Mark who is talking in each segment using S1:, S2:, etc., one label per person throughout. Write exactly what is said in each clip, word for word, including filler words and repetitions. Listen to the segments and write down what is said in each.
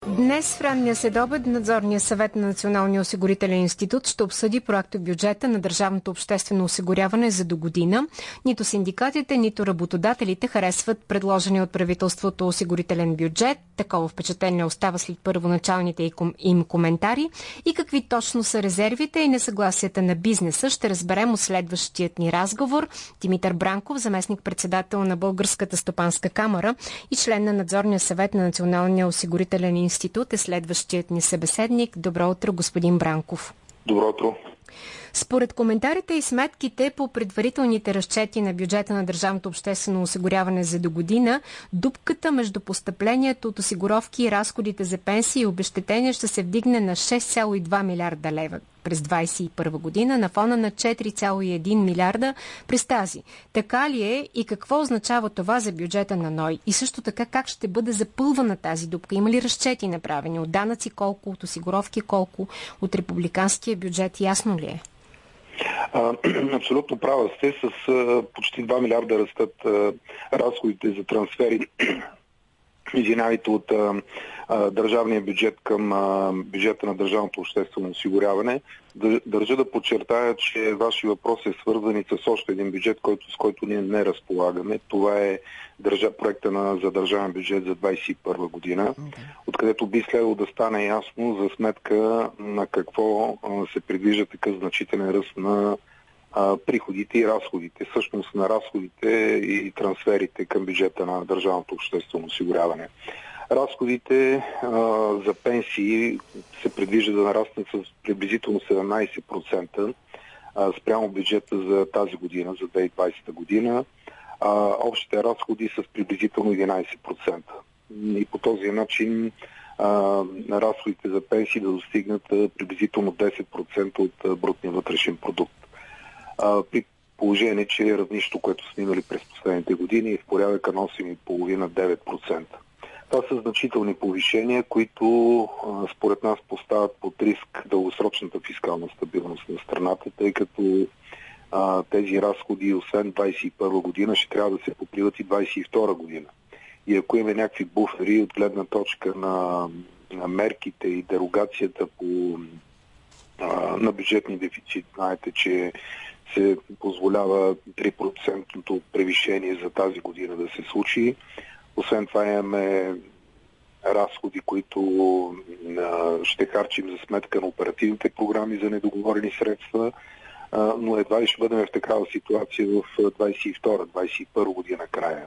S1: Днес в ранния следобед Надзорния съвет на Националния осигурителен институт ще обсъди проектобюджета на държавното обществено осигуряване за догодина. Нито синдикатите, нито работодателите харесват предложения от правителството осигурителен бюджет. Такова впечатление остава след първоначалните им коментари. И какви точно са резервите и несъгласията на бизнеса, ще разберем от следващият ни разговор. Димитър Бранков, заместник-председател на Българската стопанска камара и член на Надзорния съвет на Националния осигурителен институт, е следващият ни събеседник. Добро утро, господин Бранков.
S2: Добро утро.
S1: Според коментарите и сметките по предварителните разчети на бюджета на държавното обществено осигуряване за догодина, дупката между постъплението от осигуровки и разходите за пенсии и обезщетения ще се вдигне на шест цяло и два милиарда лева през двадесет и първа година на фона на четири цяло и един милиарда през тази. Така ли е и какво означава това за бюджета на НОИ? И също така как ще бъде запълвана тази дупка? Има ли разчети направени от данъци колко, от осигуровки колко, от републиканския бюджет? Ясно ли е?
S2: А, абсолютно права сте. С а, почти два милиарда растат а, разходите за трансфери извинявайте, от а, а, държавния бюджет към а, бюджета на държавното обществено осигуряване. Държа да подчертая, че ваши въпрос е свързан и с още един бюджет, който, с който ние не разполагаме. Това е държа, проекта на, за държавен бюджет за двадесет и първа година, okay. Откъдето би следвало да стане ясно за сметка на какво а, се предвижда такъв значителен ръст на а, приходите и разходите, всъщност на разходите и трансферите към бюджета на държавното обществено осигуряване. Разходите а, за пенсии се предвижда да нараснат с приблизително седемнадесет процента а, спрямо бюджета за тази година, за две хиляди и двадесета година. А, общите разходи с приблизително единадесет процента. И по този начин а, разходите за пенсии да достигнат а, приблизително десет процента от а, брутния вътрешен продукт. А, при положение, че равнището, което сме имали през последните години, е в порядъка на осем цяло и пет до девет процента. Това са значителни повишения, които а, според нас поставят под риск дългосрочната фискална стабилност на страната, тъй като а, тези разходи, освен двадесет и първа година, ще трябва да се покриват и двадесет и втора година. И ако има някакви буфери от гледна точка на, на мерките и дерогацията по, а, на бюджетни дефицит, знаете, че се позволява три процента превишение за тази година да се случи. Освен това имаме разходи, които а, ще харчим за сметка на оперативните програми за недоговорени средства, а, но едва ли ще бъдем в такава ситуация в двадесет и втора двадесет и първа година края.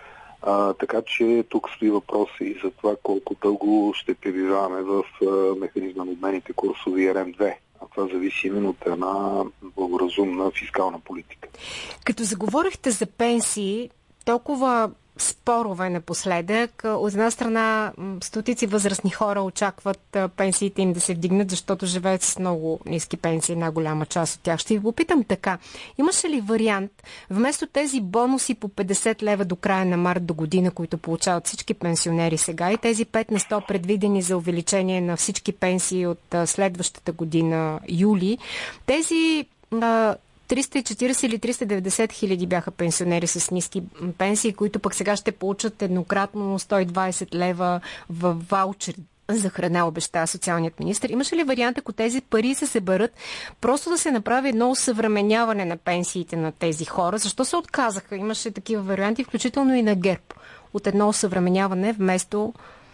S2: А, така че тук стои въпроса и за това колко дълго ще пребиваваме в а, механизма на обменните курсове Р М две. А това зависи именно от една благоразумна фискална политика.
S1: Като заговорихте за пенсии, толкова спорове напоследък. От една страна стотици възрастни хора очакват пенсиите им да се вдигнат, защото живеят с много ниски пенсии, една голяма част от тях. Ще ви попитам така. Имаше ли вариант, вместо тези бонуси по петдесет лева до края на март до година, които получават всички пенсионери сега, и тези пет на сто предвидени за увеличение на всички пенсии от следващата година, юли, тези триста и четиридесет или триста и деветдесет хиляди бяха пенсионери с ниски пенсии, които пък сега ще получат еднократно сто и двадесет лева в ваучер за храна, обеща социалният министър. Имаше ли вариант, ако тези пари се съберат, просто да се направи едно усъвременяване на пенсиите на тези хора? Защо се отказаха? Имаше такива варианти, включително и на ГЕРБ, от едно усъвременяване вместо...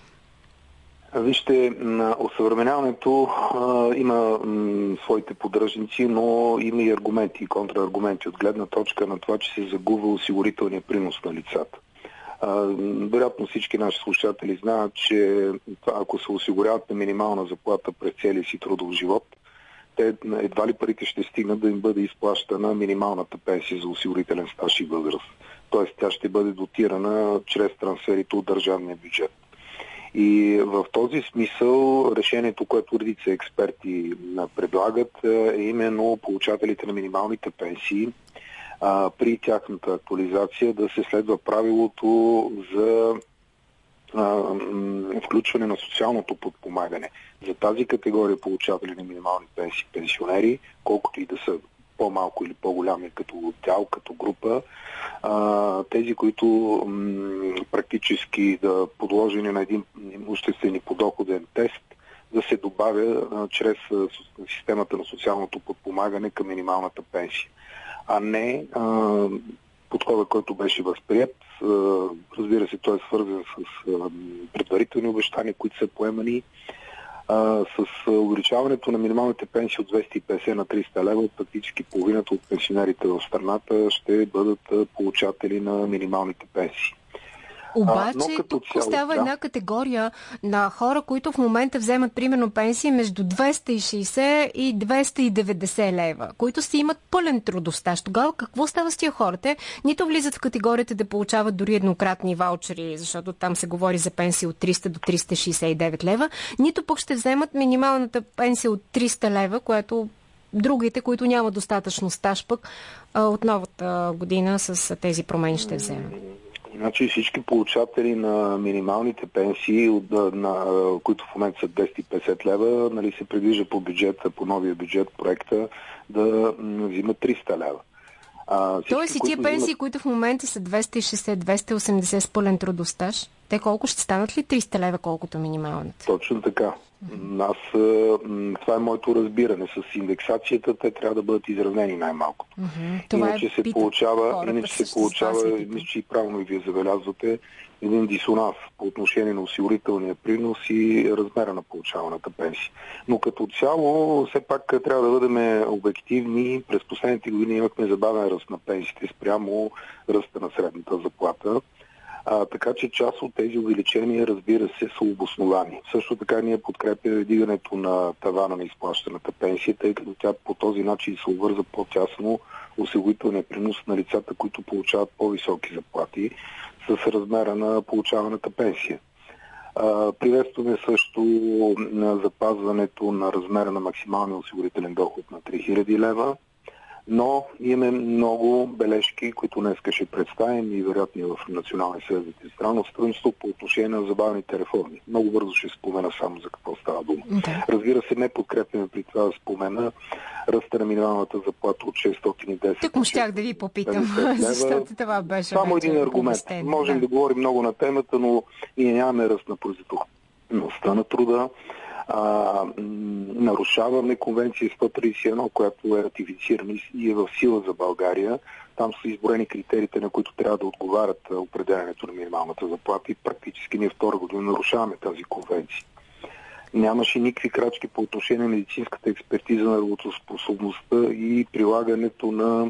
S2: Вижте, осъвременяването а, има м, своите поддръжници, но има и аргументи и контраргументи от гледна точка на това, че се загубва осигурителния принос на лицата. А, вероятно всички наши слушатели знаят, че ако се осигуряват на минимална заплата през целия си трудов живот, те едва ли парите ще стигнат да им бъде изплащана минималната пенсия за осигурителен стаж и възраст. Тоест тя ще бъде дотирана чрез трансферите от държавния бюджет. И в този смисъл решението, което редица експерти предлагат, е именно получателите на минималните пенсии а, при тяхната актуализация да се следва правилото за а, включване на социалното подпомагане за тази категория получатели на минимални пенсии, пенсионери, колкото и да са по-малко или по-голями като дял, като група. А, тези, които м, практически да подложени на един имуществен и подоходен тест, да се добавя а, чрез а, системата на социалното подпомагане към минималната пенсия. А не а, подхода, който беше възприет. А, разбира се, той е свързан с а, предварителни обещания, които са поемани. А, с увеличаването на минималните пенсии от двеста и петдесет на триста лева, практически половината от пенсионерите в страната ще бъдат получатели на минималните пенсии.
S1: Обаче а, тук цяло, остава да. една категория на хора, които в момента вземат примерно пенсии между двеста и шейсет и двеста и деветдесет лева, които си имат пълен трудостаж. Тогава какво става с тия хората? Нито влизат в категорията да получават дори еднократни ваучери, защото там се говори за пенсии от триста до триста шейсет и девет лева, нито пък ще вземат минималната пенсия от триста лева, което другите, които нямат достатъчно стаж пък от новата година с тези промени ще вземат.
S2: Значи всички получатели на минималните пенсии, на, на, които в момента са двеста и петдесет лева, нали, се предвижда по бюджета, по новия бюджет проекта да взимат триста лева. А,
S1: Тоест и тия пенсии, взимат... които в момента са двеста и шейсет - двеста и осемдесет с пълен трудостаж, те колко ще станат ли триста лева, колкото минималната?
S2: Точно така. Аз, това е моето разбиране. С индексацията те трябва да бъдат изравнени най-малкото.
S1: Mm-hmm.
S2: Иначе се получава, иначе се получава, мисля, че и правилно и вие забелязвате, един дисонанс по отношение на осигурителния принос и размера на получаваната пенсия. Но като цяло, все пак трябва да бъдем обективни. През последните години имахме забавен ръст на пенсиите спрямо ръста на средната заплата. А, така че част от тези увеличения, разбира се, са обосновани. Също така ние подкрепяме вдигането на тавана на изплащаната пенсия, тъй като тя по този начин се обвърза по-тясно осигурителния принос на лицата, които получават по-високи заплати с размера на получаваната пенсия. А, приветстваме също на запазването на размера на максималния осигурителен доход на три хиляди лева. Но имаме много бележки, които днес ще представим и вероятно в Националния съвет за тристранно сътрудничество по отношение на забавните реформи. Много бързо ще спомена само за какво става дума. Okay. Разбира се, не подкрепяме при това да спомена ръста на минималната заплата от шестстотин и десет.
S1: Тук му щях да ви попитам, защото това беше
S2: само един аргумент. Можем да. да говорим много на темата, но ние нямаме ръст на производителността на труда. А, нарушаваме конвенция сто тридесет и едно, която е ратифицирана и е в сила за България. Там са изброени критериите, на които трябва да отговарят определянето на минималната заплата и практически ние втора година нарушаваме тази конвенция. Нямаше никакви крачки по отношение на медицинската експертиза на работоспособността и прилагането на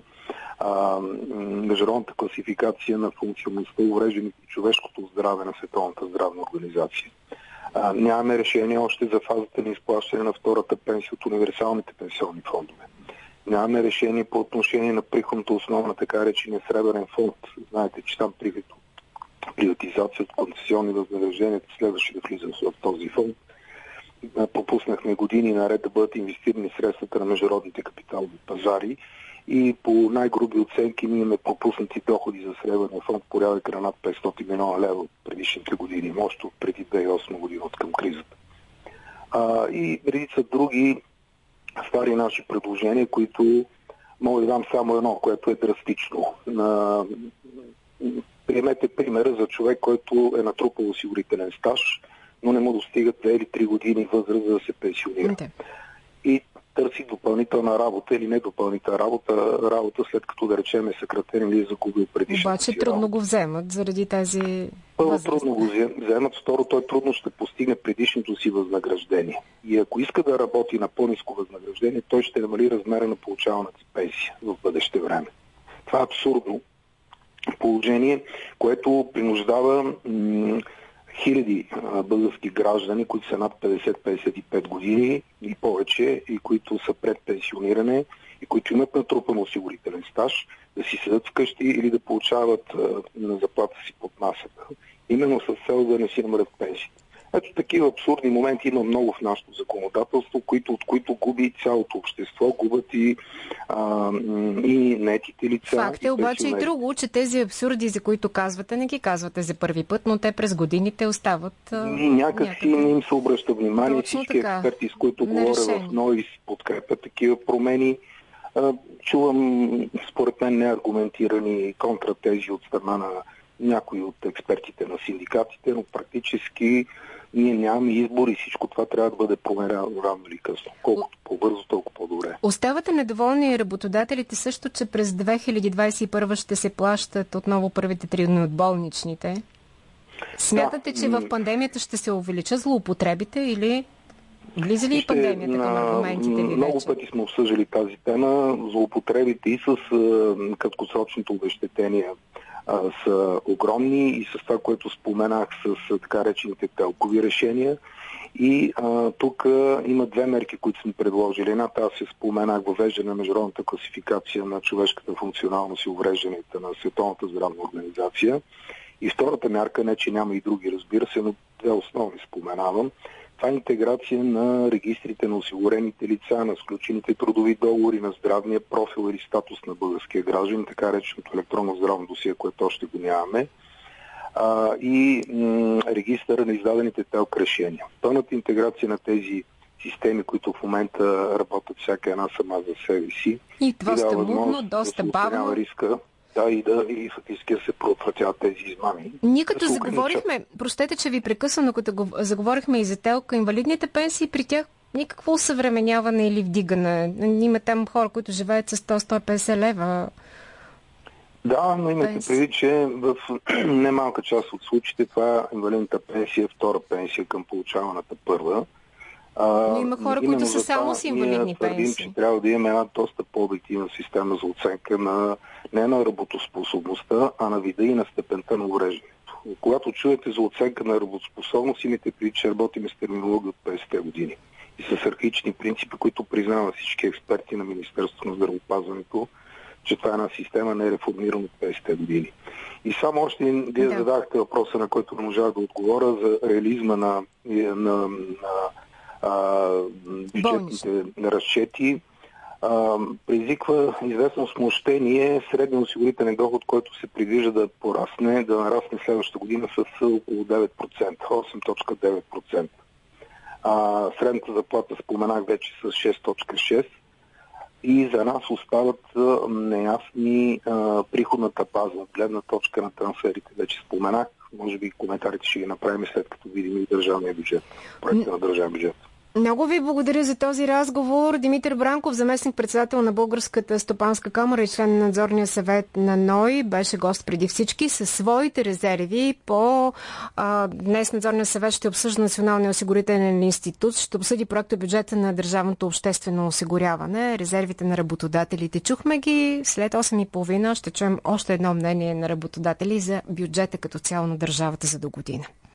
S2: а, международната класификация на функционалността, увреждането и човешкото здраве на Световната здравна организация. А, нямаме решение още за фазата на изплащане на втората пенсия от универсалните пенсионни фондове. Нямаме решение по отношение на приходната основа на така речения сребърен фонд. Знаете, че там приватизация от концесионни възнаграждения следваше да влиза в този фонд. Пропуснахме години наред да бъдат инвестирани средствата на международните капиталови пазари и по най-груби оценки ние имаме пропуснати доходи за сребърния фонд порядъка на над петстотин милиона лева от предишните години, още от преди две хиляди и осма година от към кризата. А, и редица други стари наши предложения, които мога да дам само едно, което е драстично. На... Приемете примера за човек, който е натрупал осигурителен стаж, но не му достигат две или три години възраст за да се пенсионира. Okay. И търси допълнителна работа или не допълнителна работа, работа след като, да речем, е съкратен или е загубил предишната.
S1: Обаче
S2: си
S1: трудно
S2: работа.
S1: го вземат заради тази
S2: Първо
S1: възраст.
S2: Трудно го вземат, второ той трудно ще постигне предишното си възнаграждение. И ако иска да работи на по-ниско възнаграждение, той ще намали размера на получаваната пенсия в бъдеще време. Това е абсурдно положение, което принуждава м- хиляди а, български граждани, които са над петдесет - петдесет и пет години и повече, и които са пред пенсиониране, и които имат натрупан осигурителен стаж, да си седат вкъщи или да получават а, на заплата си под масата. Именно с цел да не си намалят пенсиите. Ето такива абсурдни моменти има много в нашето законодателство, които, от които губи цялото общество, губят и, а, и наетите лица.
S1: Факт е обаче и друго, че тези абсурди, за които казвате, не ги казвате за първи път, но те през годините остават а,
S2: някакси не им се обръща внимание.
S1: Точно
S2: всички
S1: така.
S2: експерти, с които говоря в НОИС, подкрепят такива промени. Чувам, според мен, неаргументирани контратези от страна на някои от експертите на синдикатите, но практически ние нямаме избор и всичко това трябва да бъде променено рано или късно. Колкото по-бързо, толкова по-добре.
S1: Оставате недоволни работодателите също, че през две хиляди двадесет и първа ще се плащат отново първите три дни от болничните. Смятате, да, че в пандемията ще се увеличат злоупотребите или влиза ли и пандемията към аргументите ви
S2: Много
S1: вече?
S2: пъти сме обсъждали тази тема. Злоупотребите и с краткосрочните обезщетения са огромни и с това, което споменах с така речените телкови решения. И а, тук има две мерки, които сме предложили. Едната, аз се споменах, въвеждане на международната класификация на човешката функционалност и уврежданията на Световната здравна организация. И втората мярка, не че няма и други, разбира се, но две основни споменавам. Това е интеграция на регистрите на осигурените лица, на сключените трудови договори, на здравния профил или статус на българския граждан, така реченото електронно здравно досие, което още го нямаме, а, и м- регистъра на издадените телк решения. Пълната интеграция на тези системи, които в момента работят всяка една сама за себе си.
S1: И доста мудно, доста
S2: да
S1: бавно.
S2: Риска, да, и да и фактически да се предотвратяват тези измами.
S1: Ние като да заговорихме, простете, че ви прекъсвам, но като го, заговорихме и за телка, инвалидните пенсии, при тях никакво усъвременяване или вдигане. Има там хора, които живеят с сто до сто и петдесет лева.
S2: Да, но имате предвид, че в немалка част от случаите това инвалидната пенсия е втора пенсия към получаваната първа.
S1: Но има хора, които са само с инвалидни
S2: твърдим,
S1: пенсии.
S2: че трябва да имаме една доста по-обективна система за оценка на не на работоспособността, а на вида и на степента на увреждането. Когато чуете за оценка на работоспособност, имате предвид, че работим с терминология от петдесетте години и с архаични принципи, които признават всички експерти на Министерството на здравеопазването, че това е една система не е реформирана от петдесетте години. И само още вие да. задахте въпроса, на който не можах да отговоря, за реализма на, на, на а, бюджетните разчети. А, предизвиква известно смущение средния осигурителен доход, който се предвижда да порасне, да нарасне следващата година с около девет процента, осем цяло и девет процента. А, средната заплата споменах вече с шест цяло и шест процента. И за нас остават а, неясни а, приходната база от гледна точка на трансферите. Вече споменах, може би коментарите ще ги направим след като видим и държавния бюджет, проекта на държавния бюджет.
S1: Много ви благодаря за този разговор. Димитър Бранков, заместник-председател на Българската стопанска камара и член на надзорния съвет на НОИ, беше гост преди всички със своите резерви по а, днес надзорния съвет ще обсъжда Националния осигурителен институт, ще обсъди проекта бюджета на държавното обществено осигуряване, резервите на работодателите. Чухме ги, след осем и половина ще чуем още едно мнение на работодатели за бюджета като цяло на държавата за до година.